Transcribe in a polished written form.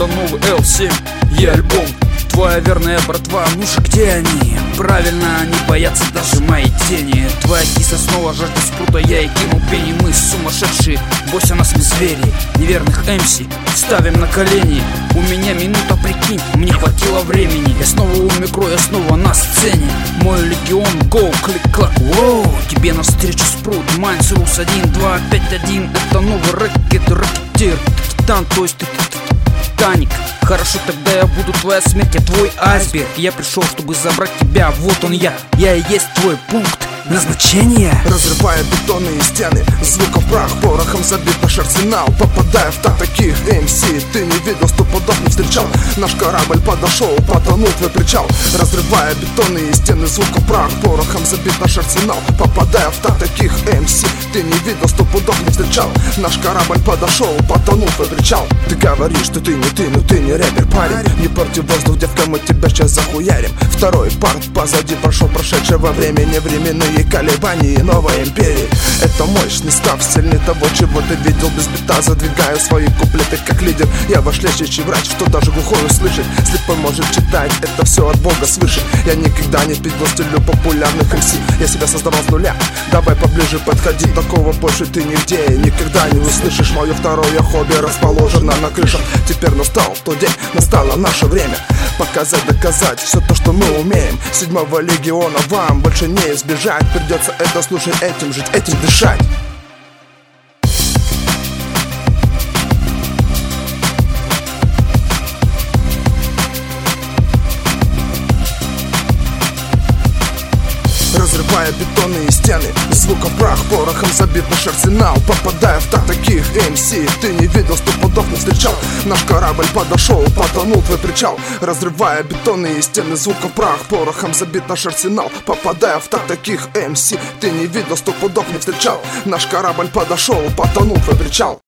новый L7 и альбом. Твоя верная братва, ну же где они? Правильно, они боятся даже моей тени. Твоя киса снова жажда спрута, я и кинул пени. Мы сумасшедшие, бойся нас мы звери. Неверных МС ставим на колени. У меня минута, прикинь, мне хватило времени. Я снова у микро, я снова на сцене. Мой легион, гоу, клик-клак, воу. Тебе навстречу спрут, Майнс Рус 1, 2, 5, 1. Это новый рэкет, рэкетир. Титан, то есть ты Титаник. Хорошо, тогда я буду твоя смерть, я твой айсберг. Я пришел, чтобы забрать тебя, вот он я и есть твой пункт назначения. Разрывая бетонные стены, звуков прах, порохом забит наш арсенал. Попадая в таких МС, ты не видел, сто пудов не встречал. Наш корабль подошел, потонул твой причал. Разрывая бетонные стены, звуков прах, порохом забит наш арсенал. Попадая в таких МС, ты не видел, сто пудов не встречал. Наш корабль подошел, потонул твой причал. Ты говоришь, что ты не ты, но ты не рэпер, парень. Не порти воздух, девка, мы тебя сейчас захуярим. Второй парт позади прошел прошедшего времени, временные колебания новой империи. Это мощный став, сильнее того, чего ты видел без бита. Задвигаю свои куплеты как лидер. Я ваш лечащий врач, что даже глухой услышит. Слепой может читать, это все от Бога свыше. Я никогда не пил стилю популярных МС. Я себя создавал с нуля. Давай поближе подходи, такого больше ты нигде никогда не услышишь. Мое второе хобби расположено на крышах. Теперь настал тот день, настало наше время показать, доказать все то, что мы умеем. 7-го легиона вам больше не избежать. Придется это слушать, этим жить, этим дышать. Разрывая бетонные стены, звуком прах, порохом забит наш арсенал. Попадая в таких МС, ты не видел, сто пудов не встречал. Наш корабль подошел, потонул твой причал. Разрывая бетонные стены, звуком прах, порохом забит наш арсенал. Попадая в таких МС, ты не видел, сто пудов не встречал. Наш корабль подошел, потонул твой причал.